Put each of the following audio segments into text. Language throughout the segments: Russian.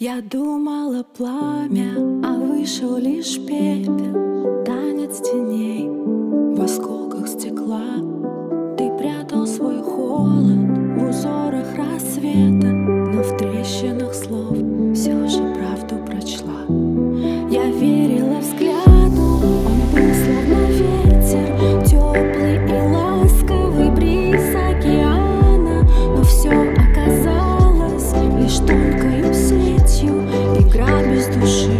Я думала пламя, а вышел лишь пепел. Танец теней в осколках стекла. Ты прятал свой холод в узорах рассвета, но в трещинах слов все же правду прочла. Я верила взгляду, он был словно ветер, теплый и ласковый бриз океана. Но все оказалось лишь тонкою сетью, игра без души,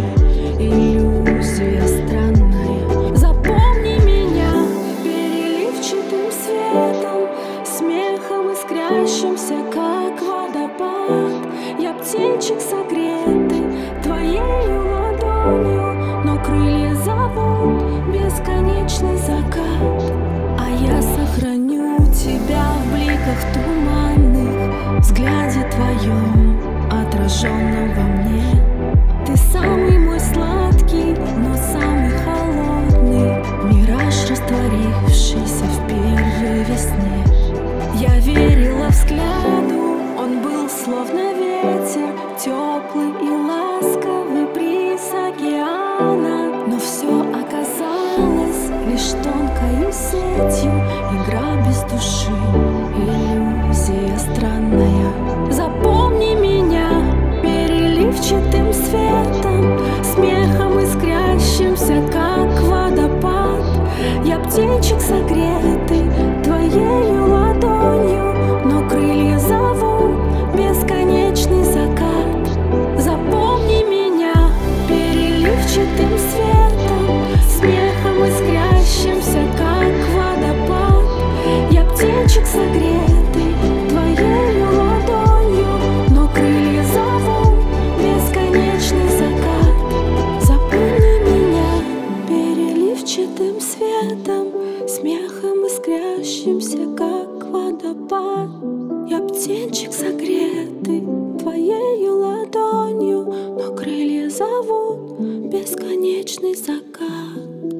иллюзия странная. Запомни меня переливчатым светом, смехом искрящимся, как водопад. Я птенчик согретый твоею ладонью, но крылья зовут бесконечный закат. А я сохраню тебя в бликах туманных, взгляде твоем, отраженном во мне. Ты самый мой сладкий, но самый холодный мираж, растворившийся в первой весне. Я верила взгляду, он был словно ветер, теплый и ласковый бриз океана. Но все оказалось лишь тонкою сетью, игра без души, иллюзия странная. Запомни меня переливчатым светом, смехом искрящимся, как водопад. Я птенчик согретый твоею ладонью, но крылья зовут бесконечный закат. Запомни меня переливчатым светом, смехом искрящимся, как водопад. Я птенчик согретый твоею ладонью, но крылья зовут бесконечный закат. Запомни меня переливчатым светом, смехом искрящимся, как водопад. Я птенчик согретый твоею ладонью, но крылья зовут бесконечный закат.